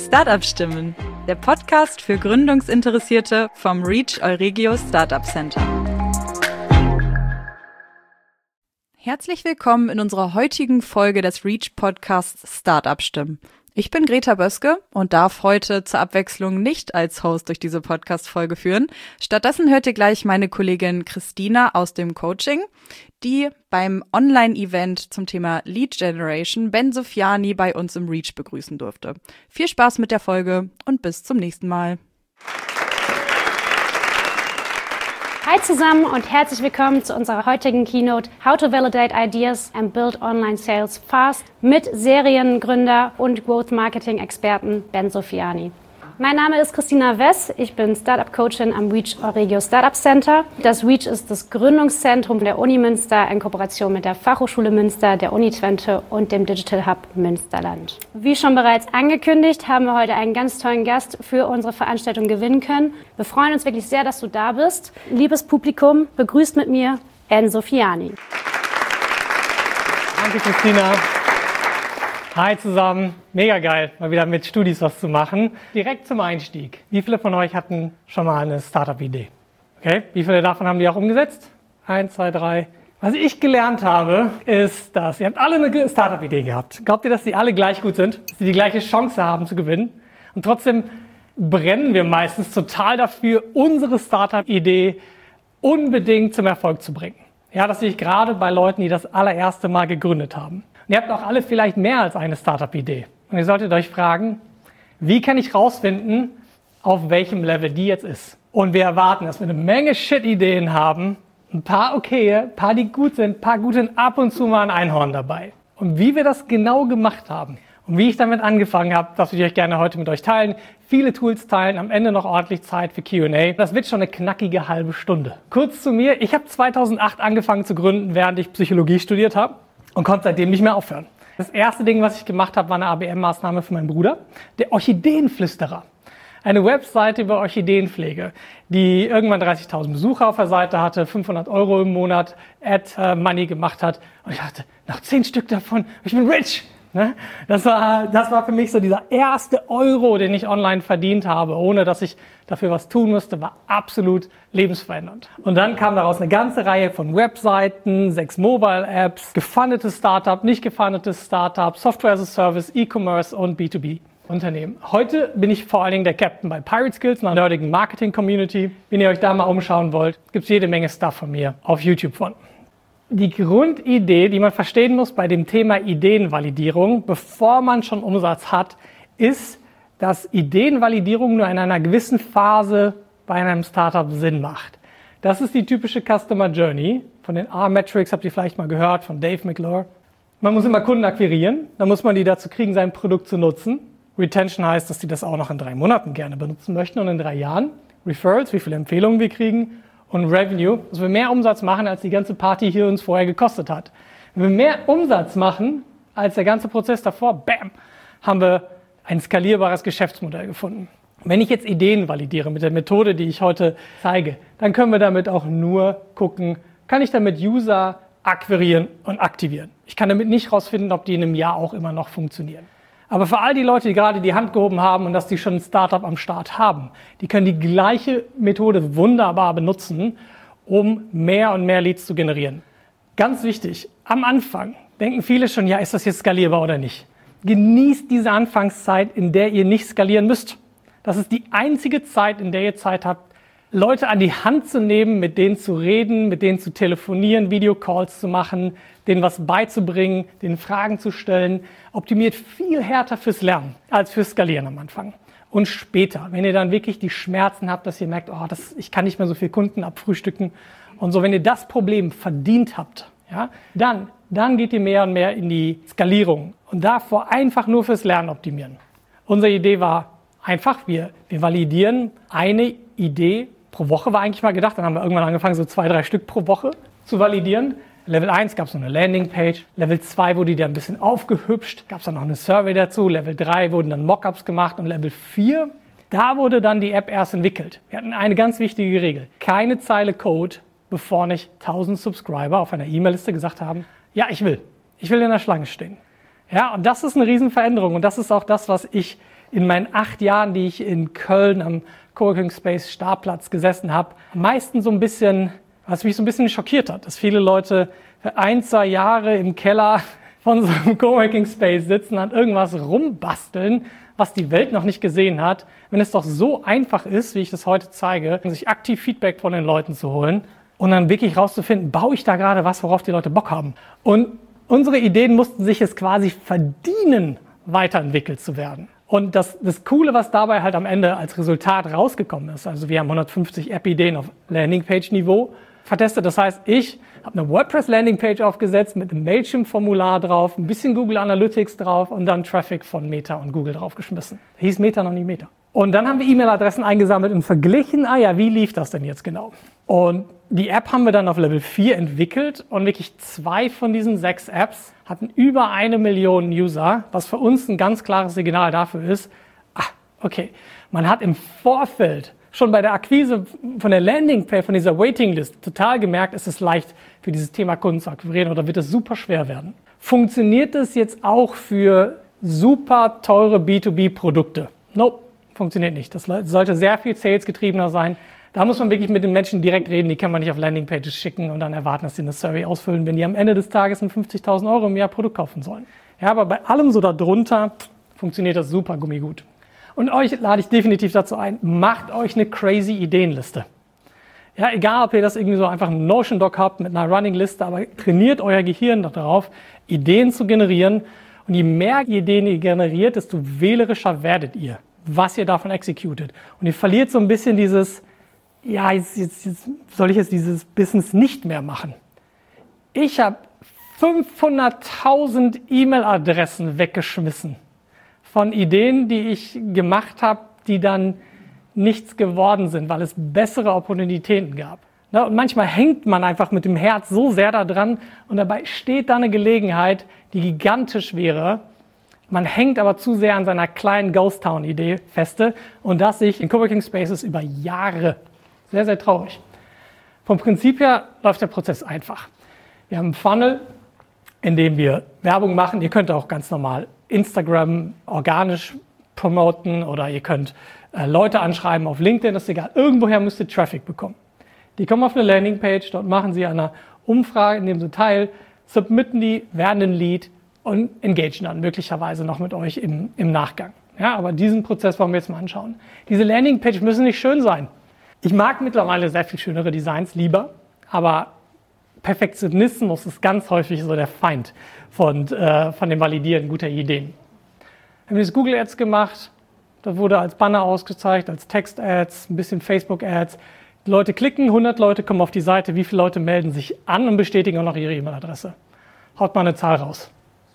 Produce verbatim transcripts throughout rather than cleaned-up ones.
Startup-Stimmen, der Podcast für Gründungsinteressierte vom Reach Euregio Startup Center. Herzlich willkommen in unserer heutigen Folge des Reach-Podcasts Startup-Stimmen. Ich bin Greta Böske und darf heute zur Abwechslung nicht als Host durch diese Podcast-Folge führen. Stattdessen hört ihr gleich meine Kollegin Christina aus dem Coaching, die beim Online-Event zum Thema Lead Generation Ben Sofiani bei uns im Reach begrüßen durfte. Viel Spaß mit der Folge und bis zum nächsten Mal. Hi zusammen und herzlich willkommen zu unserer heutigen Keynote How to Validate Ideas and Build Online Sales Fast mit Seriengründer und Growth Marketing Experten Ben Sofiani. Mein Name ist Christina Wess, ich bin Startup Coachin am Reach Euregio Startup Center. Das Reach ist das Gründungszentrum der Uni Münster in Kooperation mit der Fachhochschule Münster, der Uni Twente und dem Digital Hub Münsterland. Wie schon bereits angekündigt, haben wir heute einen ganz tollen Gast für unsere Veranstaltung gewinnen können. Wir freuen uns wirklich sehr, dass du da bist. Liebes Publikum, begrüßt mit mir Ben Sofiani. Danke, Christina. Hi zusammen, mega geil, mal wieder mit Studis was zu machen. Direkt zum Einstieg. Wie viele von euch hatten schon mal eine Startup-Idee? Okay, wie viele davon haben die auch umgesetzt? Eins, zwei, drei. Was ich gelernt habe, ist, dass ihr habt alle eine Startup-Idee gehabt. Glaubt ihr, dass die alle gleich gut sind? Dass die die gleiche Chance haben zu gewinnen? Und trotzdem brennen wir meistens total dafür, unsere Startup-Idee unbedingt zum Erfolg zu bringen. Ja, das sehe ich gerade bei Leuten, die das allererste Mal gegründet haben. Und ihr habt auch alle vielleicht mehr als eine Startup-Idee. Und ihr solltet euch fragen, wie kann ich rausfinden, auf welchem Level die jetzt ist? Und wir erwarten, dass wir eine Menge Shit-Ideen haben, ein paar okaye, ein paar, die gut sind, ein paar gute, ab und zu mal ein Einhorn dabei. Und wie wir das genau gemacht haben und wie ich damit angefangen habe, das würde ich euch gerne heute mit euch teilen. Viele Tools teilen, am Ende noch ordentlich Zeit für Q und A. Das wird schon eine knackige halbe Stunde. Kurz zu mir, ich habe zweitausendacht angefangen zu gründen, während ich Psychologie studiert habe. Und konnte seitdem nicht mehr aufhören. Das erste Ding, was ich gemacht habe, war eine A B M-Maßnahme für meinen Bruder, der Orchideenflüsterer. Eine Webseite über Orchideenpflege, die irgendwann dreißigtausend Besucher auf der Seite hatte, fünfhundert Euro im Monat Ad-Money gemacht hat. Und ich dachte, noch zehn Stück davon, ich bin rich. Das war, das war für mich so dieser erste Euro, den ich online verdient habe, ohne dass ich dafür was tun musste, war absolut lebensverändernd. Und dann kam daraus eine ganze Reihe von Webseiten, sechs Mobile-Apps, gefundetes Startup, nicht gefundetes Startup, Software as a Service, E-Commerce und B zwei B Unternehmen. Heute bin ich vor allen Dingen der Captain bei Pirate Skills, einer nerdigen Marketing-Community. Wenn ihr euch da mal umschauen wollt, gibt es jede Menge Stuff von mir auf YouTube von. Die Grundidee, die man verstehen muss bei dem Thema Ideenvalidierung, bevor man schon Umsatz hat, ist, dass Ideenvalidierung nur in einer gewissen Phase bei einem Startup Sinn macht. Das ist die typische Customer Journey. Von den R-Metrics habt ihr vielleicht mal gehört, von Dave McClure. Man muss immer Kunden akquirieren, dann muss man die dazu kriegen, sein Produkt zu nutzen. Retention heißt, dass die das auch noch in drei Monaten gerne benutzen möchten und in drei Jahren. Referrals, wie viele Empfehlungen wir kriegen. Und Revenue, dass wir mehr Umsatz machen, als die ganze Party hier uns vorher gekostet hat. Wenn wir mehr Umsatz machen, als der ganze Prozess davor, bam, haben wir ein skalierbares Geschäftsmodell gefunden. Wenn ich jetzt Ideen validiere mit der Methode, die ich heute zeige, dann können wir damit auch nur gucken, kann ich damit User akquirieren und aktivieren. Ich kann damit nicht rausfinden, ob die in einem Jahr auch immer noch funktionieren. Aber für all die Leute, die gerade die Hand gehoben haben und dass die schon ein Startup am Start haben, die können die gleiche Methode wunderbar benutzen, um mehr und mehr Leads zu generieren. Ganz wichtig, am Anfang denken viele schon, ja, ist das jetzt skalierbar oder nicht? Genießt diese Anfangszeit, in der ihr nicht skalieren müsst. Das ist die einzige Zeit, in der ihr Zeit habt, Leute an die Hand zu nehmen, mit denen zu reden, mit denen zu telefonieren, Videocalls zu machen, denen was beizubringen, denen Fragen zu stellen. Optimiert viel härter fürs Lernen als fürs Skalieren am Anfang. Und später, wenn ihr dann wirklich die Schmerzen habt, dass ihr merkt, oh, das, ich kann nicht mehr so viele Kunden abfrühstücken und so, wenn ihr das Problem verdient habt, ja, dann, dann geht ihr mehr und mehr in die Skalierung und davor einfach nur fürs Lernen optimieren. Unsere Idee war einfach, wir, wir validieren eine Idee pro Woche, war eigentlich mal gedacht, dann haben wir irgendwann angefangen, so zwei, drei Stück pro Woche zu validieren. Level eins gab es so eine Landingpage, Level zwei wurde die dann ein bisschen aufgehübscht, gab es dann noch eine Survey dazu, Level drei wurden dann Mockups gemacht und Level vier, da wurde dann die App erst entwickelt. Wir hatten eine ganz wichtige Regel, keine Zeile Code, bevor nicht tausend Subscriber auf einer E-Mail-Liste gesagt haben, ja, ich will, ich will in der Schlange stehen. Ja, und das ist eine Riesenveränderung und das ist auch das, was ich in meinen acht Jahren, die ich in Köln am Coworking Space Startplatz gesessen habe, am meisten so ein bisschen, was mich so ein bisschen schockiert hat, dass viele Leute für ein, zwei Jahre im Keller von so einem Coworking Space sitzen, an irgendwas rumbasteln, was die Welt noch nicht gesehen hat, wenn es doch so einfach ist, wie ich das heute zeige, sich aktiv Feedback von den Leuten zu holen und dann wirklich rauszufinden, baue ich da gerade was, worauf die Leute Bock haben. Und unsere Ideen mussten sich es quasi verdienen, weiterentwickelt zu werden. Und das, das Coole, was dabei halt am Ende als Resultat rausgekommen ist, also wir haben hundertfünfzig App-Ideen auf Landingpage-Niveau vertestet. Das heißt, ich habe eine WordPress-Landingpage aufgesetzt mit einem Mailchimp-Formular drauf, ein bisschen Google Analytics drauf und dann Traffic von Meta und Google draufgeschmissen. Da hieß Meta noch nie Meta. Und dann haben wir E-Mail-Adressen eingesammelt und verglichen, ah ja, wie lief das denn jetzt genau? Und die App haben wir dann auf Level vier entwickelt und wirklich zwei von diesen sechs Apps hatten über eine Million User, was für uns ein ganz klares Signal dafür ist, ah, okay, man hat im Vorfeld schon bei der Akquise von der Landingpage, von dieser Waitinglist, total gemerkt, ist es leicht für dieses Thema Kunden zu akquirieren oder wird es super schwer werden. Funktioniert es jetzt auch für super teure B zwei B Produkte? Nope, funktioniert nicht. Das sollte sehr viel salesgetriebener sein. Da muss man wirklich mit den Menschen direkt reden, die kann man nicht auf Landingpages schicken und dann erwarten, dass sie eine Survey ausfüllen, wenn die am Ende des Tages ein fünfzigtausend Euro im Jahr Produkt kaufen sollen. Ja, aber bei allem so darunter funktioniert das super gummigut. Und euch lade ich definitiv dazu ein, macht euch eine crazy Ideenliste. Ja, egal, ob ihr das irgendwie so einfach einen Notion-Doc habt mit einer Running-Liste, aber trainiert euer Gehirn darauf, Ideen zu generieren. Und je mehr Ideen ihr generiert, desto wählerischer werdet ihr, was ihr davon executet. Und ihr verliert so ein bisschen dieses, ja, jetzt, jetzt, jetzt soll ich jetzt dieses Business nicht mehr machen. Ich habe fünfhunderttausend E-Mail-Adressen weggeschmissen von Ideen, die ich gemacht habe, die dann nichts geworden sind, weil es bessere Opportunitäten gab. Und manchmal hängt man einfach mit dem Herz so sehr da dran und dabei steht da eine Gelegenheit, die gigantisch wäre. Man hängt aber zu sehr an seiner kleinen Ghost Town-Idee feste und das sich in Coworking Spaces über Jahre. Sehr, sehr traurig. Vom Prinzip her läuft der Prozess einfach. Wir haben einen Funnel, in dem wir Werbung machen. Ihr könnt auch ganz normal Instagram organisch promoten oder ihr könnt äh, Leute anschreiben auf LinkedIn, das ist egal. Irgendwoher müsst ihr Traffic bekommen. Die kommen auf eine Landingpage, dort machen sie eine Umfrage, nehmen sie teil, submitten die, werden ein Lead und engagen dann möglicherweise noch mit euch im, im Nachgang. Ja, aber diesen Prozess wollen wir jetzt mal anschauen. Diese Landingpage müssen nicht schön sein. Ich mag mittlerweile sehr viel schönere Designs lieber, aber Perfektionismus ist ganz häufig so der Feind von, äh, von dem Validieren guter Ideen. Wir haben jetzt Google Ads gemacht, das wurde als Banner ausgezeigt, als Text-Ads, ein bisschen Facebook-Ads. Die Leute klicken, hundert Leute kommen auf die Seite, wie viele Leute melden sich an und bestätigen auch noch ihre E-Mail-Adresse? Haut mal eine Zahl raus.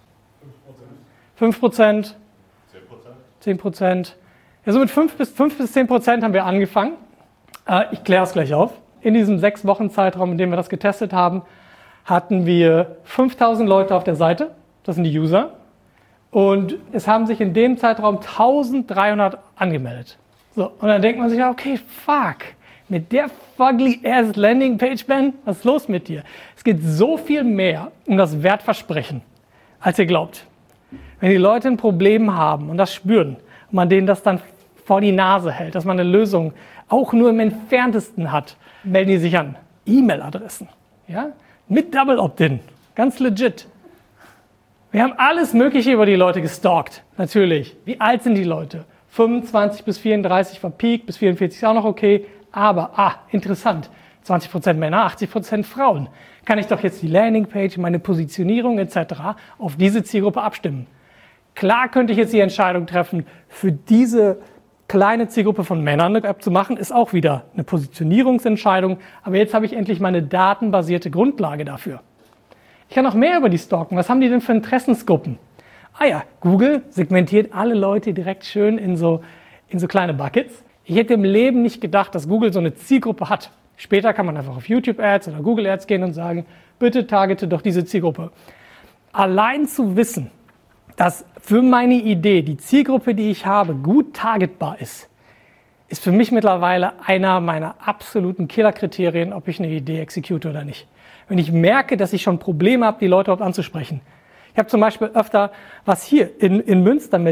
fünf Prozent. zehn Prozent. zehn Prozent. Ja, so mit fünf bis zehn Prozent haben wir angefangen. Äh, ich kläre es gleich auf. In diesem sechs Wochen Zeitraum, in dem wir das getestet haben, hatten wir fünftausend Leute auf der Seite. Das sind die User. Und es haben sich in dem Zeitraum eintausenddreihundert angemeldet. So, und dann denkt man sich, ja, okay, fuck. Mit der fugly ass Landingpage, Ben, was ist los mit dir? Es geht so viel mehr um das Wertversprechen, als ihr glaubt. Wenn die Leute ein Problem haben und das spüren und man denen das dann vor die Nase hält, dass man eine Lösung auch nur im Entferntesten hat, melden die sich an. E-Mail-Adressen, ja, mit Double Opt-in, ganz legit. Wir haben alles Mögliche über die Leute gestalkt, natürlich. Wie alt sind die Leute? fünfundzwanzig bis vierunddreißig war Peak, bis vierundvierzig ist auch noch okay. Aber, ah, interessant, zwanzig Prozent Männer, achtzig Prozent Frauen. Kann ich doch jetzt die Landingpage, meine Positionierung et cetera auf diese Zielgruppe abstimmen. Klar könnte ich jetzt die Entscheidung treffen, für diese kleine Zielgruppe von Männern eine App zu machen, ist auch wieder eine Positionierungsentscheidung. Aber jetzt habe ich endlich meine datenbasierte Grundlage dafür. Ich kann noch mehr über die stalken. Was haben die denn für Interessensgruppen? Ah ja, Google segmentiert alle Leute direkt schön in so, in so kleine Buckets. Ich hätte im Leben nicht gedacht, dass Google so eine Zielgruppe hat. Später kann man einfach auf YouTube Ads oder Google Ads gehen und sagen, bitte targete doch diese Zielgruppe. Allein zu wissen, dass für meine Idee die Zielgruppe, die ich habe, gut targetbar ist, ist für mich mittlerweile einer meiner absoluten Killerkriterien, ob ich eine Idee execute oder nicht. Wenn ich merke, dass ich schon Probleme habe, die Leute überhaupt anzusprechen. Ich habe zum Beispiel öfter was hier in, in Münster mit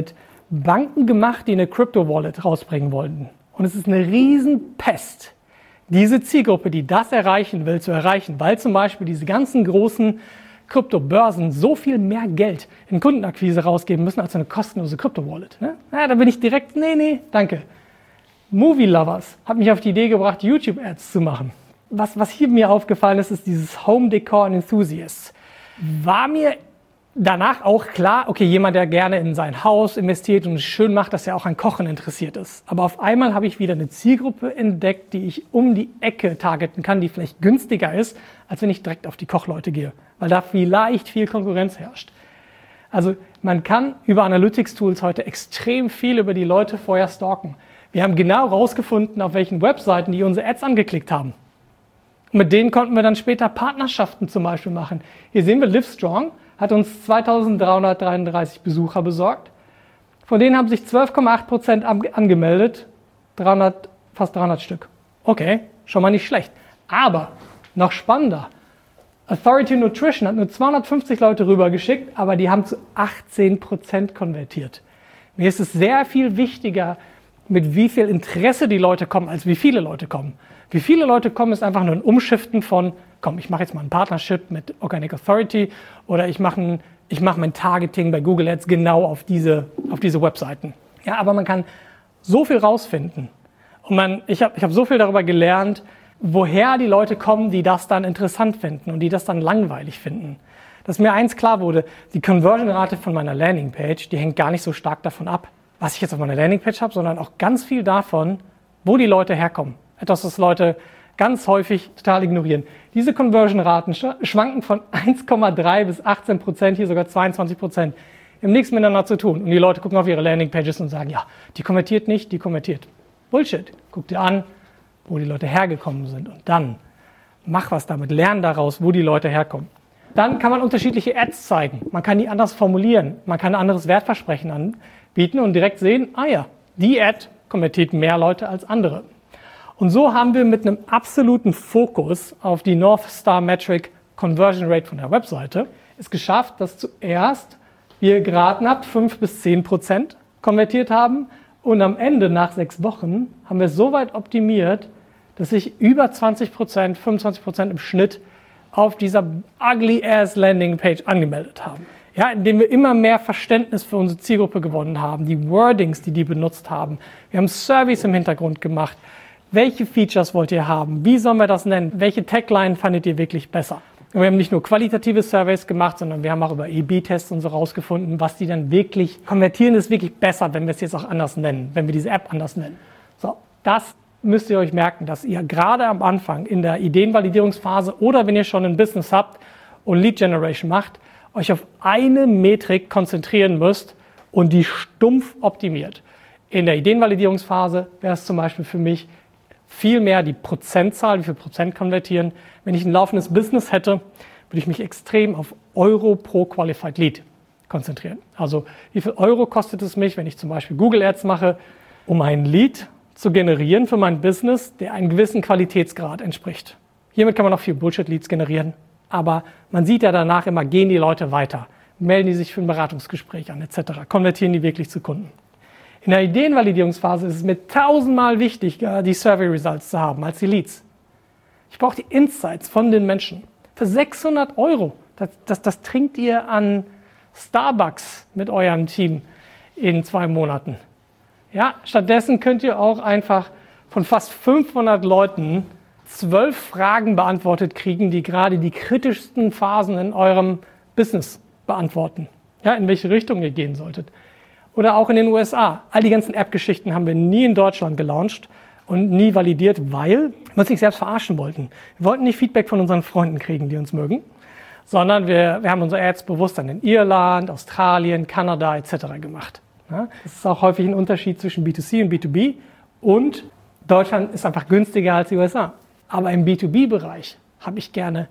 Banken gemacht, die eine Crypto-Wallet rausbringen wollten. Und es ist eine Riesenpest, diese Zielgruppe, die das erreichen will, zu erreichen, weil zum Beispiel diese ganzen großen Kryptobörsen so viel mehr Geld in Kundenakquise rausgeben müssen als eine kostenlose Crypto-Wallet. Ne? Ja, da bin ich direkt, nee, nee, danke. Movie Lovers hat mich auf die Idee gebracht, YouTube-Ads zu machen. Was, was hier mir aufgefallen ist, ist dieses Home Decor and Enthusiasts. War mir danach auch klar, okay, jemand, der gerne in sein Haus investiert und es schön macht, dass er auch an Kochen interessiert ist. Aber auf einmal habe ich wieder eine Zielgruppe entdeckt, die ich um die Ecke targeten kann, die vielleicht günstiger ist, als wenn ich direkt auf die Kochleute gehe, weil da vielleicht viel Konkurrenz herrscht. Also man kann über Analytics-Tools heute extrem viel über die Leute vorher stalken. Wir haben genau rausgefunden, auf welchen Webseiten die unsere Ads angeklickt haben. Und mit denen konnten wir dann später Partnerschaften zum Beispiel machen. Hier sehen wir Livestrong, hat uns zweitausenddreihundertdreiunddreißig Besucher besorgt. Von denen haben sich zwölf Komma acht Prozent angemeldet, dreihundert, fast dreihundert Stück. Okay, schon mal nicht schlecht. Aber noch spannender, Authority Nutrition hat nur zweihundertfünfzig Leute rübergeschickt, aber die haben zu achtzehn Prozent konvertiert. Mir ist es sehr viel wichtiger, mit wie viel Interesse die Leute kommen, als wie viele Leute kommen. Wie viele Leute kommen, ist einfach nur ein Umschiften von, komm, ich mache jetzt mal ein Partnership mit Organic Authority oder ich mache ein, ich mache mein Targeting bei Google Ads genau auf diese, auf diese Webseiten. Ja, aber man kann so viel rausfinden. Und man, ich habe ich hab so viel darüber gelernt, woher die Leute kommen, die das dann interessant finden und die das dann langweilig finden. Dass mir eins klar wurde, die Conversion-Rate von meiner Landingpage, die hängt gar nicht so stark davon ab, was ich jetzt auf meiner Landingpage habe, sondern auch ganz viel davon, wo die Leute herkommen. Etwas, was Leute ganz häufig total ignorieren. Diese Conversion-Raten schwanken von eins Komma drei bis achtzehn Prozent, hier sogar zweiundzwanzig Prozent. Wir haben nichts miteinander zu tun. Und die Leute gucken auf ihre Landingpages und sagen, ja, die konvertiert nicht, die konvertiert. Bullshit. Guck dir an, wo die Leute hergekommen sind. Und dann mach was damit, lern daraus, wo die Leute herkommen. Dann kann man unterschiedliche Ads zeigen. Man kann die anders formulieren. Man kann ein anderes Wertversprechen anbieten und direkt sehen, ah ja, die Ad konvertiert mehr Leute als andere. Und so haben wir mit einem absoluten Fokus auf die North Star Metric Conversion Rate von der Webseite es geschafft, dass zuerst, wie ihr geraten habt, fünf bis zehn Prozent konvertiert haben und am Ende, nach sechs Wochen, haben wir so weit optimiert, dass sich über zwanzig Prozent, fünfundzwanzig Prozent im Schnitt auf dieser ugly-ass Landingpage angemeldet haben. Ja, indem wir immer mehr Verständnis für unsere Zielgruppe gewonnen haben, die Wordings, die die benutzt haben. Wir haben Surveys im Hintergrund gemacht. Welche Features wollt ihr haben? Wie sollen wir das nennen? Welche Tagline fandet ihr wirklich besser? Und wir haben nicht nur qualitative Surveys gemacht, sondern wir haben auch über A B Tests und so rausgefunden, was die dann wirklich konvertieren, ist wirklich besser, wenn wir es jetzt auch anders nennen, wenn wir diese App anders nennen. So, das müsst ihr euch merken, dass ihr gerade am Anfang in der Ideenvalidierungsphase oder wenn ihr schon ein Business habt und Lead Generation macht, euch auf eine Metrik konzentrieren müsst und die stumpf optimiert. In der Ideenvalidierungsphase wäre es zum Beispiel für mich viel mehr die Prozentzahl, wie viel Prozent konvertieren. Wenn ich ein laufendes Business hätte, würde ich mich extrem auf Euro pro Qualified Lead konzentrieren. Also wie viel Euro kostet es mich, wenn ich zum Beispiel Google Ads mache, um ein Lead zu generieren für mein Business, der einem gewissen Qualitätsgrad entspricht. Hiermit kann man noch viel Bullshit-Leads generieren, aber man sieht ja danach immer, gehen die Leute weiter, melden die sich für ein Beratungsgespräch an et cetera, konvertieren die wirklich zu Kunden. In der Ideenvalidierungsphase ist es mir tausendmal wichtiger, die Survey-Results zu haben, als die Leads. Ich brauche die Insights von den Menschen. Für sechshundert Euro, das, das, das trinkt ihr an Starbucks mit eurem Team in zwei Monaten. Ja, stattdessen könnt ihr auch einfach von fast fünfhundert Leuten zwölf Fragen beantwortet kriegen, die gerade die kritischsten Phasen in eurem Business beantworten. Ja, in welche Richtung ihr gehen solltet. Oder auch in den U S A. All die ganzen App-Geschichten haben wir nie in Deutschland gelauncht und nie validiert, weil wir uns nicht selbst verarschen wollten. Wir wollten nicht Feedback von unseren Freunden kriegen, die uns mögen, sondern wir, wir haben unsere Ads bewusst dann in Irland, Australien, Kanada et cetera gemacht. Ja, das ist auch häufig ein Unterschied zwischen B zwei C und B zwei B und Deutschland ist einfach günstiger als die U S A. Aber im B zwei B-Bereich habe ich gerne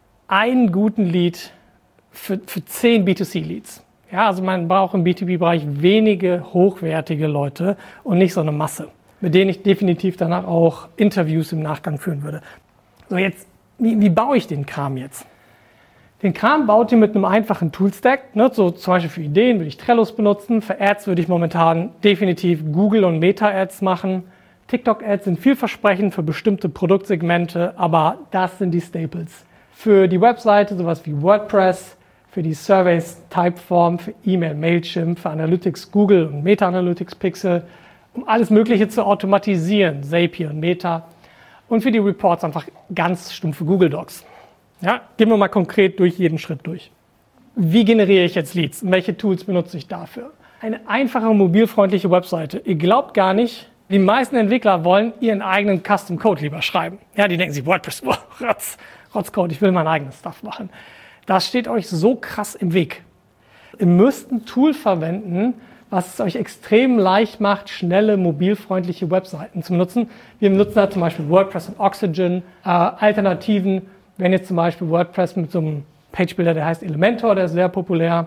einen guten Lead für, für zehn B zwei C-Leads. Ja, also man braucht im B zwei B-Bereich wenige hochwertige Leute und nicht so eine Masse, mit denen ich definitiv danach auch Interviews im Nachgang führen würde. So jetzt, wie, wie baue ich den Kram jetzt? Den Kram baut ihr mit einem einfachen Toolstack, ne? So zum Beispiel für Ideen würde ich Trellos benutzen, für Ads würde ich momentan definitiv Google und Meta-Ads machen. TikTok-Ads sind vielversprechend für bestimmte Produktsegmente, aber das sind die Staples. Für die Webseite sowas wie WordPress, für die Surveys Typeform, für E-Mail Mailchimp, für Analytics Google und Meta-Analytics Pixel, um alles Mögliche zu automatisieren, Zapier und Meta. Und für die Reports einfach ganz stumpfe Google Docs. Ja, gehen wir mal konkret durch jeden Schritt durch. Wie generiere ich jetzt Leads? Welche Tools benutze ich dafür? Eine einfache, mobilfreundliche Webseite. Ihr glaubt gar nicht, die meisten Entwickler wollen ihren eigenen Custom Code lieber schreiben. Ja, die denken sich, WordPress, oh, Rotz, Rotzcode, ich will mein eigenes Stuff machen. Das steht euch so krass im Weg. Ihr müsst ein Tool verwenden, was es euch extrem leicht macht, schnelle, mobilfreundliche Webseiten zu benutzen. Wir benutzen da zum Beispiel WordPress und Oxygen, äh, Alternativen. Wenn jetzt zum Beispiel WordPress mit so einem Page-Builder, der heißt Elementor, der ist sehr populär.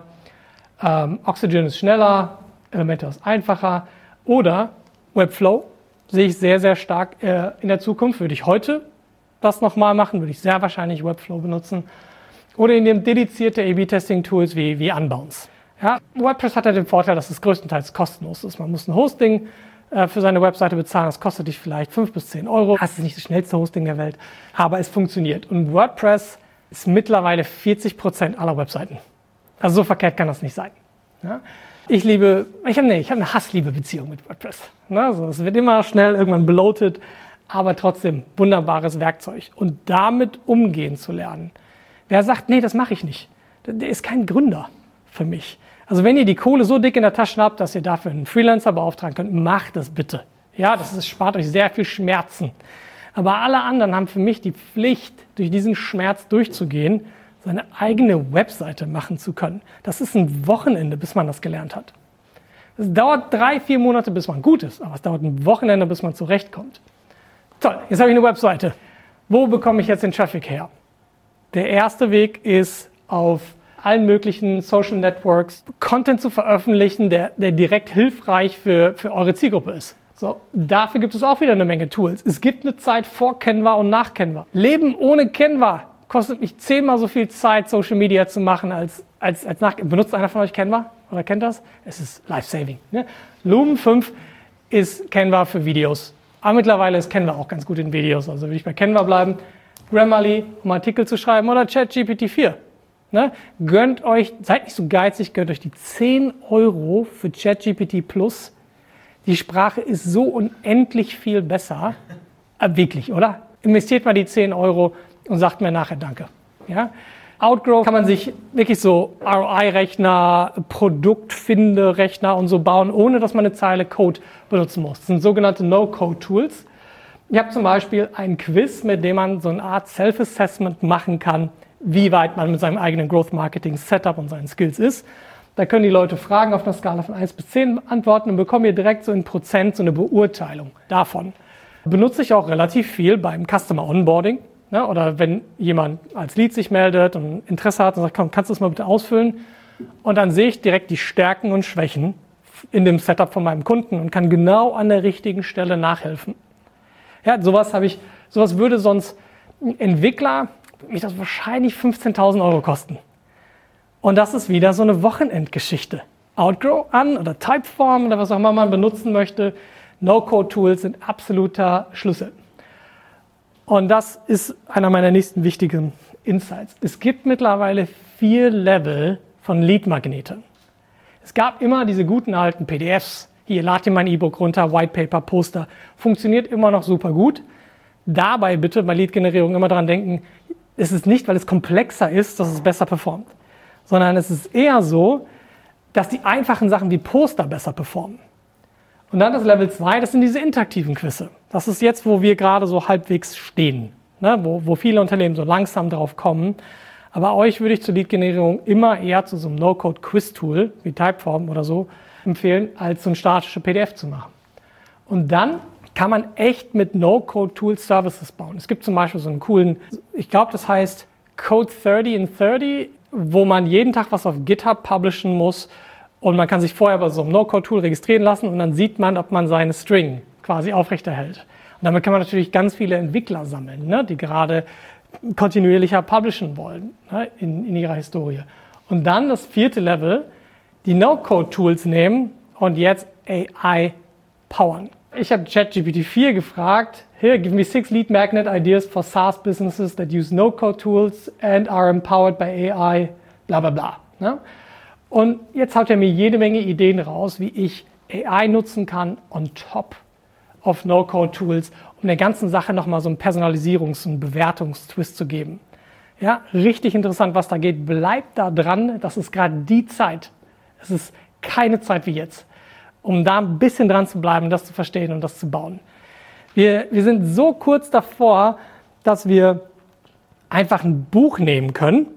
Ähm, Oxygen ist schneller, Elementor ist einfacher. Oder Webflow sehe ich sehr, sehr stark äh, in der Zukunft. Würde ich heute das nochmal machen, würde ich sehr wahrscheinlich Webflow benutzen. Oder in dem dedizierte A B Testing Tools wie, wie Unbounce. Ja, WordPress hat ja den Vorteil, dass es größtenteils kostenlos ist. Man muss ein Hosting äh, für seine Webseite bezahlen. Das kostet dich vielleicht fünf bis zehn Euro. Das ist nicht das schnellste Hosting der Welt, aber es funktioniert. Und WordPress ist mittlerweile vierzig Prozent aller Webseiten. Also so verkehrt kann das nicht sein. Ja? Ich liebe, ich habe nee, ich hab eine Hass-Liebe-Beziehung mit WordPress. Ne? Also es wird immer schnell irgendwann bloated, aber trotzdem wunderbares Werkzeug. Und damit umgehen zu lernen. Wer sagt, nee, das mache ich nicht, der ist kein Gründer für mich. Also wenn ihr die Kohle so dick in der Tasche habt, dass ihr dafür einen Freelancer beauftragen könnt, macht das bitte. Ja, das ist, spart euch sehr viel Schmerzen. Aber alle anderen haben für mich die Pflicht, durch diesen Schmerz durchzugehen, seine eigene Webseite machen zu können. Das ist ein Wochenende, bis man das gelernt hat. Es dauert drei, vier Monate, bis man gut ist, aber es dauert ein Wochenende, bis man zurechtkommt. Toll, jetzt habe ich eine Webseite. Wo bekomme ich jetzt den Traffic her? Der erste Weg ist, auf allen möglichen Social Networks Content zu veröffentlichen, der, der direkt hilfreich für, für eure Zielgruppe ist. So, dafür gibt es auch wieder eine Menge Tools. Es gibt eine Zeit vor Canva und nach Canva. Leben ohne Canva kostet mich zehnmal so viel Zeit, Social Media zu machen, als, als, als nach. Benutzt einer von euch Canva oder kennt das? Es ist life-saving. Ne? Lumen fünf ist Canva für Videos. Aber mittlerweile ist Canva auch ganz gut in Videos. Also will ich bei Canva bleiben. Grammarly, um Artikel zu schreiben, oder ChatGPT vier. Ne? Gönnt euch, seid nicht so geizig, gönnt euch die zehn Euro für ChatGPT Plus. Die Sprache ist so unendlich viel besser. Äh, wirklich, oder? Investiert mal die zehn Euro und sagt mir nachher Danke. Ja? Outgrow kann man sich wirklich so R O I-Rechner, Produktfinde-Rechner und so bauen, ohne dass man eine Zeile Code benutzen muss. Das sind sogenannte No-Code-Tools. Ich habe zum Beispiel ein Quiz, mit dem man so eine Art Self-Assessment machen kann, wie weit man mit seinem eigenen Growth-Marketing-Setup und seinen Skills ist. Da können die Leute Fragen auf einer Skala von eins bis zehn antworten und bekommen ihr direkt so in Prozent so eine Beurteilung davon. Benutze ich auch relativ viel beim Customer Onboarding. Ne? Oder wenn jemand als Lead sich meldet und Interesse hat und sagt, komm, kannst du das mal bitte ausfüllen? Und dann sehe ich direkt die Stärken und Schwächen in dem Setup von meinem Kunden und kann genau an der richtigen Stelle nachhelfen. Ja, sowas habe ich, sowas würde sonst ein Entwickler, mich das wahrscheinlich fünfzehntausend Euro kosten. Und das ist wieder so eine Wochenendgeschichte. Outgrow an oder Typeform oder was auch immer man benutzen möchte. No-Code-Tools sind absoluter Schlüssel. Und das ist einer meiner nächsten wichtigen Insights. Es gibt mittlerweile vier Level von Lead-Magneten. Es gab immer diese guten alten P D Fs. Hier, lad dir mein E-Book runter, White Paper, Poster. Funktioniert immer noch super gut. Dabei bitte bei Lead-Generierung immer daran denken, es ist nicht, weil es komplexer ist, dass es besser performt. Sondern es ist eher so, dass die einfachen Sachen wie Poster besser performen. Und dann das Level zwei, das sind diese interaktiven Quizze. Das ist jetzt, wo wir gerade so halbwegs stehen, ne? wo, wo viele Unternehmen so langsam drauf kommen. Aber euch würde ich zur Lead-Generierung immer eher zu so einem No-Code-Quiz-Tool wie Typeform oder so empfehlen, als so ein statische P D F zu machen. Und dann kann man echt mit No-Code-Tools Services bauen. Es gibt zum Beispiel so einen coolen, ich glaube, das heißt Code dreißig in dreißig, wo man jeden Tag was auf GitHub publishen muss und man kann sich vorher bei so einem No-Code-Tool registrieren lassen und dann sieht man, ob man seine String quasi aufrechterhält. Und damit kann man natürlich ganz viele Entwickler sammeln, ne, die gerade kontinuierlicher publishen wollen, ne, in, in ihrer Historie. Und dann das vierte Level, die No-Code-Tools nehmen und jetzt A I powern. Ich habe ChatGPT vier gefragt, here, give me six lead magnet ideas for SaaS businesses that use No-Code tools and are empowered by A I, bla bla bla. Ne? Und jetzt haut er mir jede Menge Ideen raus, wie ich A I nutzen kann on top of No-Code-Tools, um der ganzen Sache nochmal so einen Personalisierungs- und Bewertungstwist zu geben. Ja, richtig interessant, was da geht. Bleibt da dran, das ist gerade die Zeit. Es ist keine Zeit wie jetzt, um da ein bisschen dran zu bleiben, das zu verstehen und das zu bauen. Wir, wir sind so kurz davor, dass wir einfach ein Buch nehmen können,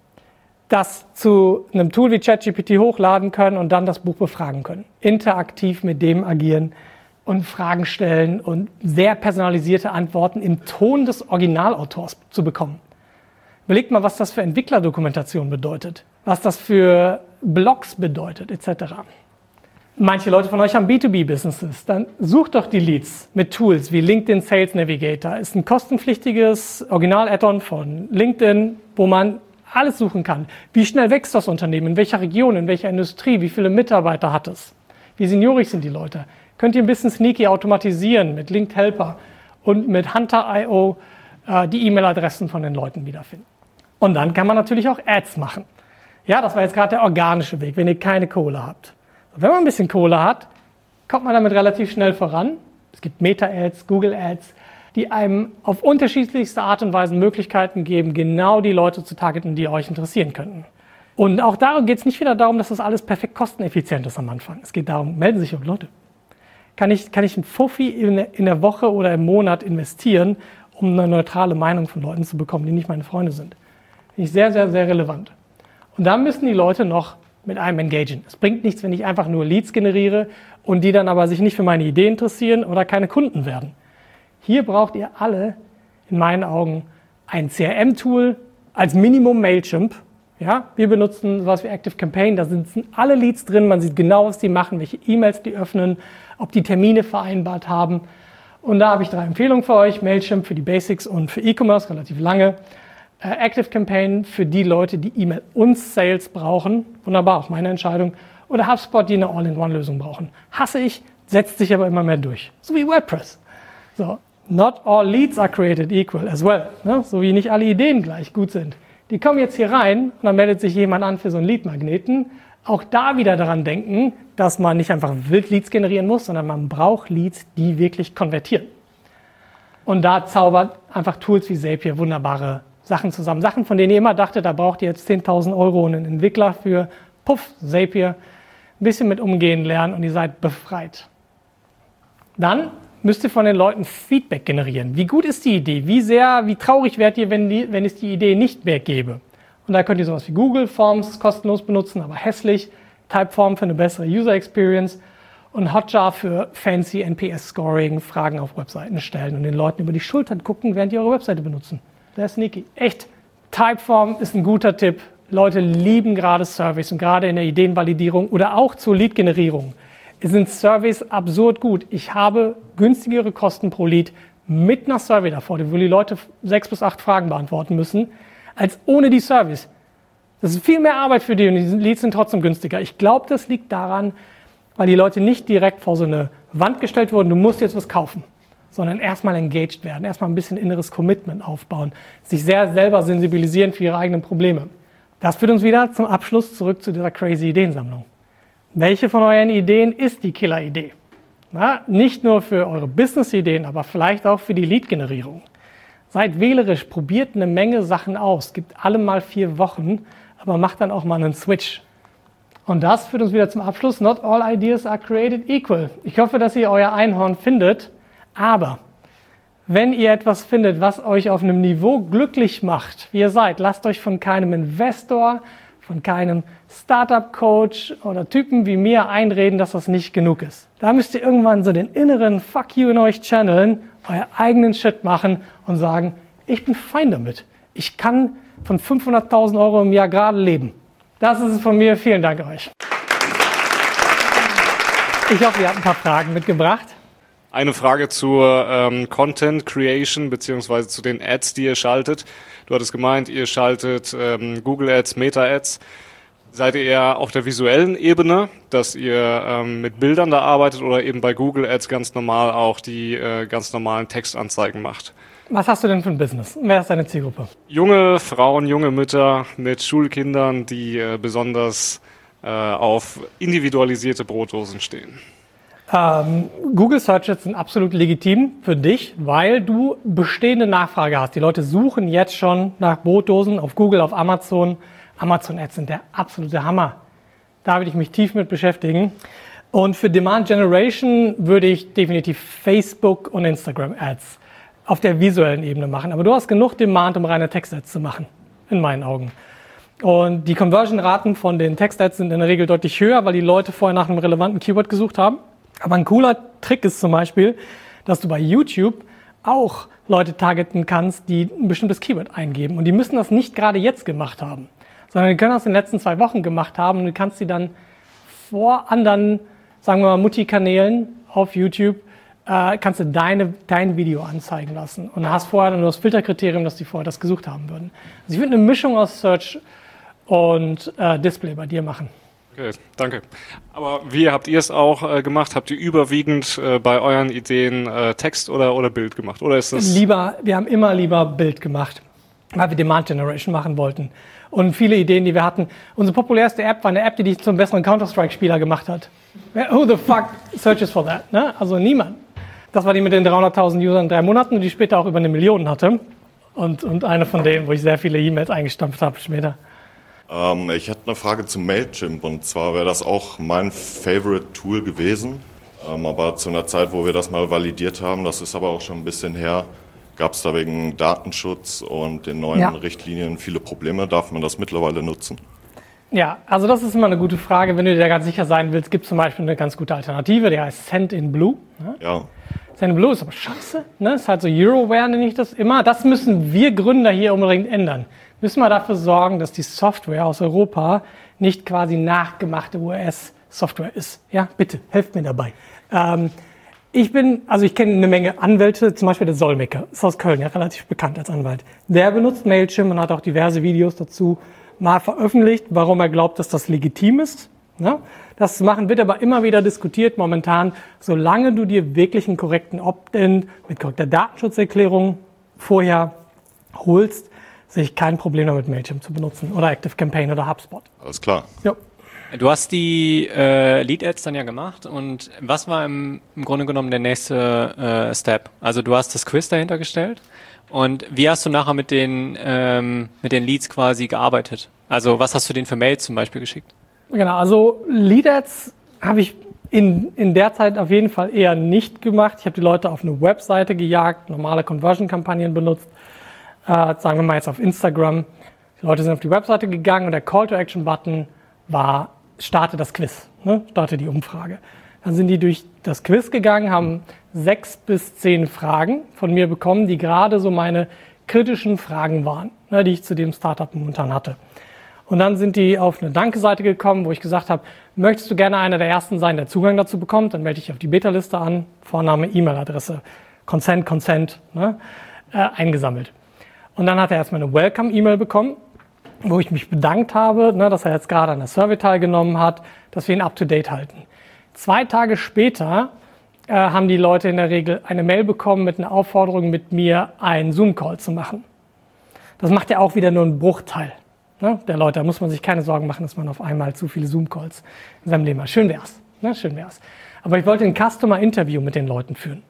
das zu einem Tool wie ChatGPT hochladen können und dann das Buch befragen können. Interaktiv mit dem agieren und Fragen stellen und sehr personalisierte Antworten im Ton des Originalautors zu bekommen. Überlegt mal, was das für Entwicklerdokumentation bedeutet, was das für Blogs bedeutet, et cetera. Manche Leute von euch haben B zwei B-Businesses. Dann sucht doch die Leads mit Tools wie LinkedIn Sales Navigator. Ist ein kostenpflichtiges Original-Add-on von LinkedIn, wo man alles suchen kann. Wie schnell wächst das Unternehmen? In welcher Region? In welcher Industrie? Wie viele Mitarbeiter hat es? Wie seniorig sind die Leute? Könnt ihr ein bisschen sneaky automatisieren mit Linked Helper und mit Hunter Punkt i o äh, die E-Mail-Adressen von den Leuten wiederfinden. Und dann kann man natürlich auch Ads machen. Ja, das war jetzt gerade der organische Weg, wenn ihr keine Kohle habt. Wenn man ein bisschen Kohle hat, kommt man damit relativ schnell voran. Es gibt Meta-Ads, Google-Ads, die einem auf unterschiedlichste Art und Weise Möglichkeiten geben, genau die Leute zu targeten, die euch interessieren könnten. Und auch darum geht es nicht wieder darum, dass das alles perfekt kosteneffizient ist am Anfang. Es geht darum, melden sich auch Leute. Kann ich, kann ich einen Fuffi in, in der Woche oder im Monat investieren, um eine neutrale Meinung von Leuten zu bekommen, die nicht meine Freunde sind? Finde ich sehr, sehr, sehr relevant. Und dann müssen die Leute noch mit einem engagieren. Es bringt nichts, wenn ich einfach nur Leads generiere und die dann aber sich nicht für meine Idee interessieren oder keine Kunden werden. Hier braucht ihr alle, in meinen Augen, ein C R M-Tool, als Minimum Mailchimp. Ja, wir benutzen sowas wie Active Campaign, da sind alle Leads drin, man sieht genau, was die machen, welche E-Mails die öffnen, ob die Termine vereinbart haben. Und da habe ich drei Empfehlungen für euch. Mailchimp für die Basics und für E-Commerce, relativ lange. Äh, Active Campaign für die Leute, die E-Mail und Sales brauchen. Wunderbar, auch meine Entscheidung. Oder HubSpot, die eine All-in-One-Lösung brauchen. Hasse ich, setzt sich aber immer mehr durch. So wie WordPress. So. Not all leads are created equal as well. Ne? So wie nicht alle Ideen gleich gut sind. Die kommen jetzt hier rein und dann meldet sich jemand an für so einen Lead-Magneten. Auch da wieder daran denken, dass man nicht einfach wild Leads generieren muss, sondern man braucht Leads, die wirklich konvertieren. Und da zaubert einfach Tools wie Zapier wunderbare Sachen zusammen. Sachen, von denen ihr immer dachtet, da braucht ihr jetzt zehntausend Euro und einen Entwickler für. Puff, Zapier. Ein bisschen mit umgehen lernen und ihr seid befreit. Dann müsst ihr von den Leuten Feedback generieren. Wie gut ist die Idee? Wie sehr, wie traurig werdet ihr, wenn, die, wenn es die Idee nicht mehr gäbe? Und da könnt ihr sowas wie Google Forms kostenlos benutzen, aber hässlich. Typeform für eine bessere User Experience. Und Hotjar für fancy N P S-Scoring, Fragen auf Webseiten stellen und den Leuten über die Schultern gucken, während die eure Webseite benutzen. Sehr sneaky. Echt. Typeform ist ein guter Tipp. Leute lieben gerade Surveys und gerade in der Ideenvalidierung oder auch zur Lead-Generierung sind Surveys absurd gut. Ich habe günstigere Kosten pro Lead mit einer Survey davor, wo die Leute sechs bis acht Fragen beantworten müssen, als ohne die Surveys. Das ist viel mehr Arbeit für die und die Leads sind trotzdem günstiger. Ich glaube, das liegt daran, weil die Leute nicht direkt vor so eine Wand gestellt wurden, du musst jetzt was kaufen, sondern erstmal engaged werden, erstmal ein bisschen inneres Commitment aufbauen, sich sehr selber sensibilisieren für ihre eigenen Probleme. Das führt uns wieder zum Abschluss zurück zu dieser crazy Ideensammlung. Welche von euren Ideen ist die Killer-Idee? Na, nicht nur für eure Business-Ideen, aber vielleicht auch für die Lead-Generierung. Seid wählerisch, probiert eine Menge Sachen aus, gibt alle mal vier Wochen, aber macht dann auch mal einen Switch. Und das führt uns wieder zum Abschluss. Not all ideas are created equal. Ich hoffe, dass ihr euer Einhorn findet, aber wenn ihr etwas findet, was euch auf einem Niveau glücklich macht, wie ihr seid, lasst euch von keinem Investor, von keinem Startup-Coach oder Typen wie mir einreden, dass das nicht genug ist. Da müsst ihr irgendwann so den inneren Fuck you in euch channeln, euer eigenen Shit machen und sagen, ich bin fein damit. Ich kann von fünfhunderttausend Euro im Jahr gerade leben. Das ist es von mir. Vielen Dank euch. Ich hoffe, ihr habt ein paar Fragen mitgebracht. Eine Frage zur ähm, Content Creation beziehungsweise zu den Ads, die ihr schaltet. Du hattest gemeint, ihr schaltet ähm, Google Ads, Meta Ads. Seid ihr eher auf der visuellen Ebene, dass ihr ähm, mit Bildern da arbeitet oder eben bei Google Ads ganz normal auch die äh, ganz normalen Textanzeigen macht? Was hast du denn für ein Business? Wer ist deine Zielgruppe? Junge Frauen, junge Mütter mit Schulkindern, die äh, besonders äh, auf individualisierte Brotdosen stehen. Ähm, Google Searches sind absolut legitim für dich, weil du bestehende Nachfrage hast. Die Leute suchen jetzt schon nach Brotdosen auf Google, auf Amazon. Amazon Ads sind der absolute Hammer. Da würde ich mich tief mit beschäftigen. Und für Demand Generation würde ich definitiv Facebook und Instagram Ads auf der visuellen Ebene machen. Aber du hast genug Demand, um reine Text-Ads zu machen, in meinen Augen. Und die Conversion-Raten von den Text-Ads sind in der Regel deutlich höher, weil die Leute vorher nach einem relevanten Keyword gesucht haben. Aber ein cooler Trick ist zum Beispiel, dass du bei YouTube auch Leute targeten kannst, die ein bestimmtes Keyword eingeben. Und die müssen das nicht gerade jetzt gemacht haben, sondern die können das in den letzten zwei Wochen gemacht haben. Und du kannst sie dann vor anderen, sagen wir mal, Mutti-Kanälen auf YouTube, äh, kannst du deine, dein Video anzeigen lassen. Und hast vorher nur das Filterkriterium, dass die vorher das gesucht haben würden. Also ich würde eine Mischung aus Search und äh, Display bei dir machen. Okay, danke. Aber wie habt ihr es auch äh, gemacht? Habt ihr überwiegend äh, bei euren Ideen äh, Text oder, oder Bild gemacht? Oder ist das lieber, wir haben immer lieber Bild gemacht, weil wir Demand Generation machen wollten. Und viele Ideen, die wir hatten. Unsere populärste App war eine App, die dich zum besseren Counter-Strike-Spieler gemacht hat. Who the fuck searches for that? Ne? Also niemand. Das war die mit den dreihunderttausend Usern in drei Monaten, die später auch über eine Million hatte. Und, und eine von denen, wo ich sehr viele E-Mails eingestampft habe später. Ähm, ich hätte eine Frage zu Mailchimp, und zwar wäre das auch mein Favorite Tool gewesen, ähm, aber zu einer Zeit, wo wir das mal validiert haben, das ist aber auch schon ein bisschen her, gab es da wegen Datenschutz und den neuen ja. Richtlinien viele Probleme. Darf man das mittlerweile nutzen? Ja, also das ist immer eine gute Frage. Wenn du dir ganz sicher sein willst, gibt es zum Beispiel eine ganz gute Alternative, die heißt Sendinblue. Ne? Ja. Sendinblue ist aber scheiße, ne? Ist halt so Euroware, nenne ich das immer. Das müssen wir Gründer hier unbedingt ändern. Müssen wir dafür sorgen, dass die Software aus Europa nicht quasi nachgemachte U S-Software ist. Ja, bitte, helft mir dabei. Ähm, ich bin, also ich kenne eine Menge Anwälte, zum Beispiel der Solmecke, ist aus Köln, ja, relativ bekannt als Anwalt. Der benutzt Mailchimp und hat auch diverse Videos dazu mal veröffentlicht, warum er glaubt, dass das legitim ist. Ne? Das zu machen wird aber immer wieder diskutiert momentan, solange du dir wirklich einen korrekten Opt-in mit korrekter Datenschutzerklärung vorher holst, sehe ich kein Problem damit, Mailchimp zu benutzen oder ActiveCampaign oder HubSpot. Alles klar. Jo. Du hast die äh, Lead-Ads dann ja gemacht, und was war im, im Grunde genommen der nächste äh, Step? Also du hast das Quiz dahinter gestellt, und wie hast du nachher mit den, ähm, mit den Leads quasi gearbeitet? Also was hast du denen für Mails zum Beispiel geschickt? Genau, also Lead-Ads habe ich in, in der Zeit auf jeden Fall eher nicht gemacht. Ich habe die Leute auf eine Webseite gejagt, normale Conversion-Kampagnen benutzt, äh, sagen wir mal jetzt auf Instagram. Die Leute sind auf die Webseite gegangen und der Call-to-Action-Button war, starte das Quiz, ne? Starte die Umfrage. Dann sind die durch das Quiz gegangen, haben sechs bis zehn Fragen von mir bekommen, die gerade so meine kritischen Fragen waren, ne, die ich zu dem Startup momentan hatte. Und dann sind die auf eine Danke-Seite gekommen, wo ich gesagt habe, möchtest du gerne einer der Ersten sein, der Zugang dazu bekommt? Dann melde dich auf die Beta-Liste an, Vorname, E-Mail-Adresse, Consent, Consent, ne, äh, eingesammelt. Und dann hat er erstmal eine Welcome-E-Mail bekommen, wo ich mich bedankt habe, ne, dass er jetzt gerade an der Survey teilgenommen hat, dass wir ihn up-to-date halten. Zwei Tage später äh, haben die Leute in der Regel eine Mail bekommen mit einer Aufforderung, mit mir einen Zoom-Call zu machen. Das macht ja auch wieder nur einen Bruchteil, ne, der Leute. Da muss man sich keine Sorgen machen, dass man auf einmal zu viele Zoom-Calls in seinem Leben hat. Schön wär's, ne, schön wär's. Aber ich wollte ein Customer-Interview mit den Leuten führen.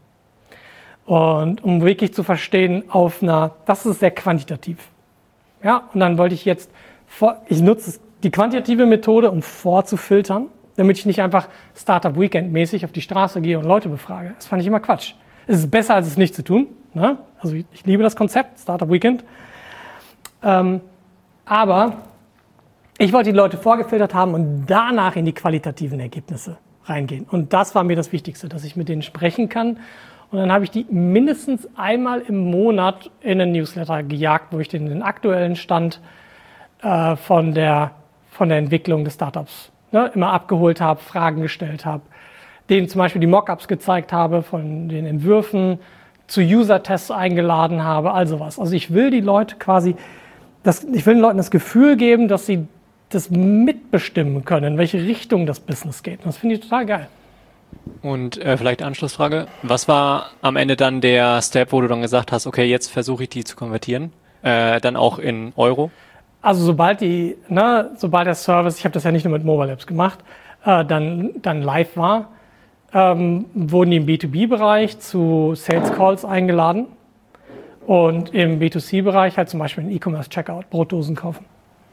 Und um wirklich zu verstehen, auf einer, das ist sehr quantitativ. Ja, und dann wollte ich jetzt, vor, ich nutze die quantitative Methode, um vorzufiltern, damit ich nicht einfach Startup Weekend mäßig auf die Straße gehe und Leute befrage. Das fand ich immer Quatsch. Es ist besser, als es nicht zu tun. Ne? Also ich, ich liebe das Konzept, Startup Weekend. Ähm, aber ich wollte die Leute vorgefiltert haben und danach in die qualitativen Ergebnisse reingehen. Und das war mir das Wichtigste, dass ich mit denen sprechen kann. Und dann habe ich die mindestens einmal im Monat in einen Newsletter gejagt, wo ich den, den aktuellen Stand äh, von, der, von der Entwicklung des Startups, ne, immer abgeholt habe, Fragen gestellt habe. denen zum Beispiel die Mockups gezeigt habe von den Entwürfen, zu User-Tests eingeladen habe, all sowas. Also ich will die Leute quasi, das, ich will den Leuten das Gefühl geben, dass sie das mitbestimmen können, in welche Richtung das Business geht. Und das finde ich total geil. Und äh, vielleicht Anschlussfrage, was war am Ende dann der Step, wo du dann gesagt hast, okay, jetzt versuche ich die zu konvertieren, äh, dann auch in Euro? Also sobald die, ne, sobald der Service, ich habe das ja nicht nur mit Mobile Apps gemacht, äh, dann, dann live war, ähm, wurden die im B zwei B-Bereich zu Sales Calls eingeladen und im B zwei C-Bereich halt zum Beispiel einen E-Commerce-Checkout, Brotdosen kaufen.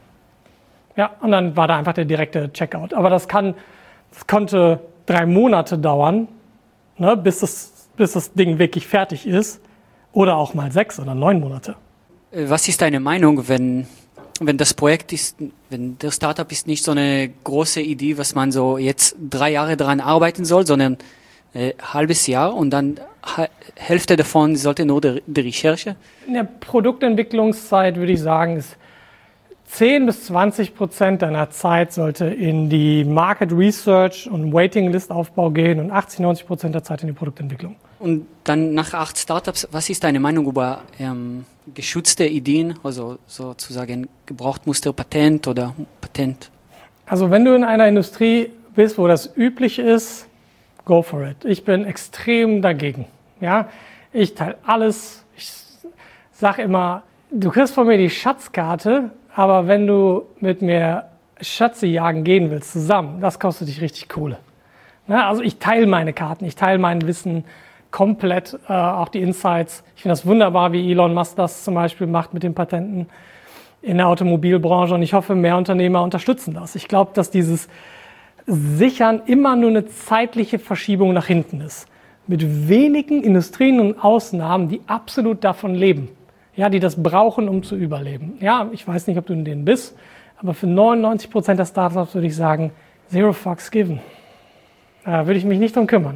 Ja, und dann war da einfach der direkte Checkout. Aber das kann, das konnte drei Monate dauern, ne, bis das, bis das Ding wirklich fertig ist, oder auch mal sechs oder neun Monate. Was ist deine Meinung, wenn, wenn das Projekt ist, wenn der Startup ist nicht so eine große Idee, was man so jetzt drei Jahre daran arbeiten soll, sondern äh, halbes Jahr und dann ha- Hälfte davon sollte nur die, die Recherche? In der Produktentwicklungszeit würde ich sagen, ist zehn bis zwanzig Prozent deiner Zeit sollte in die Market Research und Waiting List Aufbau gehen und achtzig, neunzig Prozent der Zeit in die Produktentwicklung. Und dann nach acht Startups, was ist deine Meinung über ähm, geschützte Ideen, also sozusagen Gebrauchtmuster, Patent oder Patent? Also wenn du in einer Industrie bist, wo das üblich ist, go for it. Ich bin extrem dagegen. Ja? Ich teile alles. Ich sage immer, du kriegst von mir die Schatzkarte, aber wenn du mit mir Schätze jagen gehen willst zusammen, das kostet dich richtig Kohle. Ja, also ich teile meine Karten, ich teile mein Wissen komplett, äh, auch die Insights. Ich finde das wunderbar, wie Elon Musk das zum Beispiel macht mit den Patenten in der Automobilbranche und ich hoffe, mehr Unternehmer unterstützen das. Ich glaube, dass dieses Sichern immer nur eine zeitliche Verschiebung nach hinten ist. Mit wenigen Industrien und Ausnahmen, die absolut davon leben. Ja, die das brauchen, um zu überleben. Ja, ich weiß nicht, ob du in denen bist, aber für neunundneunzig Prozent der Startups würde ich sagen, zero fucks given. Da würde ich mich nicht drum kümmern.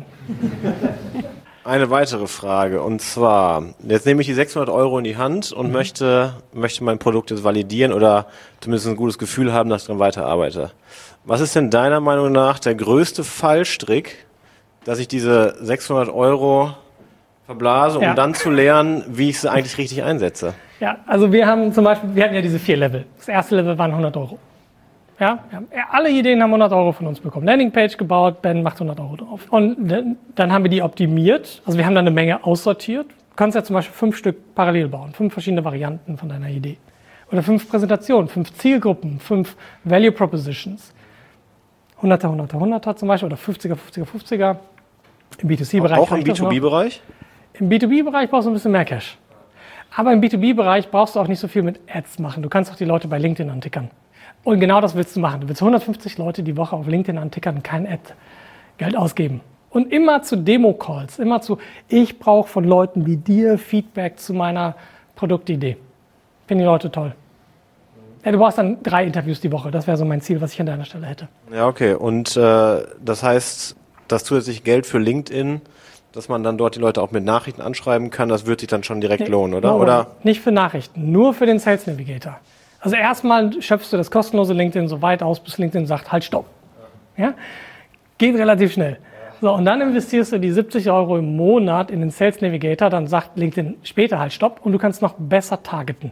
Eine weitere Frage, und zwar, jetzt nehme ich die sechshundert Euro in die Hand und mhm. möchte, möchte mein Produkt jetzt validieren oder zumindest ein gutes Gefühl haben, dass ich daran weiterarbeite. Was ist denn deiner Meinung nach der größte Fallstrick, dass ich diese sechshundert Euro verblase, um ja. dann zu lernen, wie ich sie eigentlich richtig einsetze? Ja, also wir haben zum Beispiel, wir hatten ja diese vier Level. Das erste Level waren hundert Euro. Ja, wir haben, alle Ideen haben hundert Euro von uns bekommen. Landingpage gebaut, Ben macht hundert Euro drauf. Und dann haben wir die optimiert. Also wir haben dann eine Menge aussortiert. Du kannst ja zum Beispiel fünf Stück parallel bauen, fünf verschiedene Varianten von deiner Idee. Oder fünf Präsentationen, fünf Zielgruppen, fünf Value Propositions. hunderter, hunderter, hunderter zum Beispiel oder fünfziger, fünfziger, fünfziger. Im B zwei C-Bereich. Auch im B zwei B-Bereich? Im B zwei B-Bereich brauchst du ein bisschen mehr Cash. Aber im B zwei B-Bereich brauchst du auch nicht so viel mit Ads machen. Du kannst auch die Leute bei LinkedIn antickern. Und genau das willst du machen. Du willst hundertfünfzig Leute die Woche auf LinkedIn antickern und kein Ad-Geld ausgeben. Und immer zu Demo-Calls, immer zu, ich brauche von Leuten wie dir Feedback zu meiner Produktidee. Finden die Leute toll. Ja, du brauchst dann drei Interviews die Woche. Das wäre so mein Ziel, was ich an deiner Stelle hätte. Ja, okay. Und äh, das heißt, das zusätzliche Geld für LinkedIn, dass man dann dort die Leute auch mit Nachrichten anschreiben kann, das wird sich dann schon direkt nee, lohnen, oder? No, oder? Nicht für Nachrichten, nur für den Sales Navigator. Also erstmal schöpfst du das kostenlose LinkedIn so weit aus, bis LinkedIn sagt, halt, stopp. Ja? Geht relativ schnell. So, und dann investierst du die siebzig Euro im Monat in den Sales Navigator, dann sagt LinkedIn später halt, stopp, und du kannst noch besser targeten.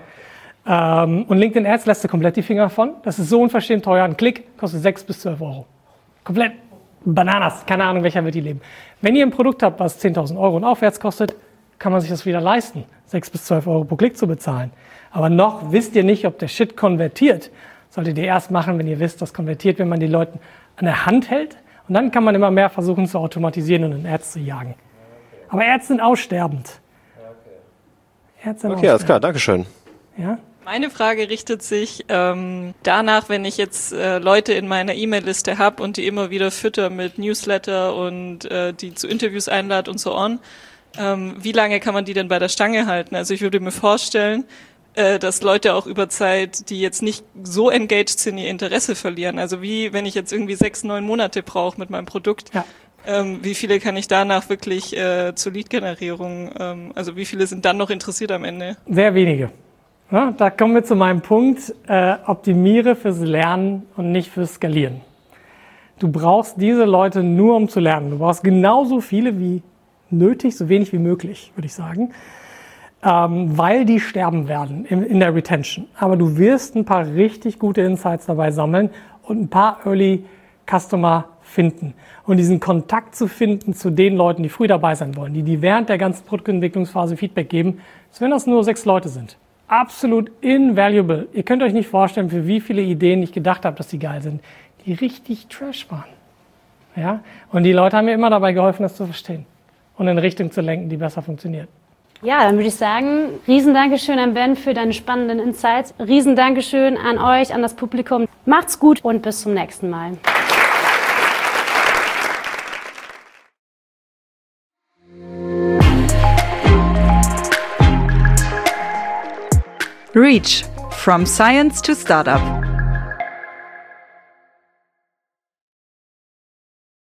Ähm, und LinkedIn Ads lässt du komplett die Finger von. Das ist so unverschämt teuer. Ein Klick kostet sechs bis zwölf Euro. Komplett Bananas. Keine Ahnung, welcher wird die leben. Wenn ihr ein Produkt habt, was zehntausend Euro und aufwärts kostet, kann man sich das wieder leisten, sechs bis zwölf Euro pro Klick zu bezahlen. Aber noch wisst ihr nicht, ob der Shit konvertiert. Solltet ihr erst machen, wenn ihr wisst, das konvertiert, wenn man die Leute an der Hand hält. Und dann kann man immer mehr versuchen zu automatisieren und in Ads zu jagen. Aber Ads sind aussterbend. Ads sind okay, alles klar, Dankeschön. Ja? Meine Frage richtet sich ähm, danach, wenn ich jetzt äh, Leute in meiner E-Mail-Liste habe und die immer wieder fütter mit Newsletter und äh, die zu Interviews einlade und so on. Ähm, wie lange kann man die denn bei der Stange halten? Also ich würde mir vorstellen, äh, dass Leute auch über Zeit, die jetzt nicht so engaged sind, ihr Interesse verlieren. Also wie, wenn ich jetzt irgendwie sechs, neun Monate brauche mit meinem Produkt, ja. ähm, wie viele kann ich danach wirklich äh, zur Lead-Generierung, ähm, also wie viele sind dann noch interessiert am Ende? Sehr wenige. Ja, da kommen wir zu meinem Punkt, äh, optimiere fürs Lernen und nicht fürs Skalieren. Du brauchst diese Leute nur, um zu lernen. Du brauchst genauso viele wie nötig, so wenig wie möglich, würde ich sagen, ähm, weil die sterben werden in, in der Retention. Aber du wirst ein paar richtig gute Insights dabei sammeln und ein paar Early Customer finden. Und diesen Kontakt zu finden zu den Leuten, die früh dabei sein wollen, die die während der ganzen Produktentwicklungsphase Feedback geben, als wenn das nur sechs Leute sind. Absolut invaluable. Ihr könnt euch nicht vorstellen, für wie viele Ideen ich gedacht habe, dass die geil sind, die richtig trash waren. Ja? Und die Leute haben mir immer dabei geholfen, das zu verstehen und in eine Richtung zu lenken, die besser funktioniert. Ja, dann würde ich sagen, riesen Dankeschön an Ben für deine spannenden Insights. Riesen Dankeschön an euch, an das Publikum. Macht's gut und bis zum nächsten Mal. Reach, from Science to Startup.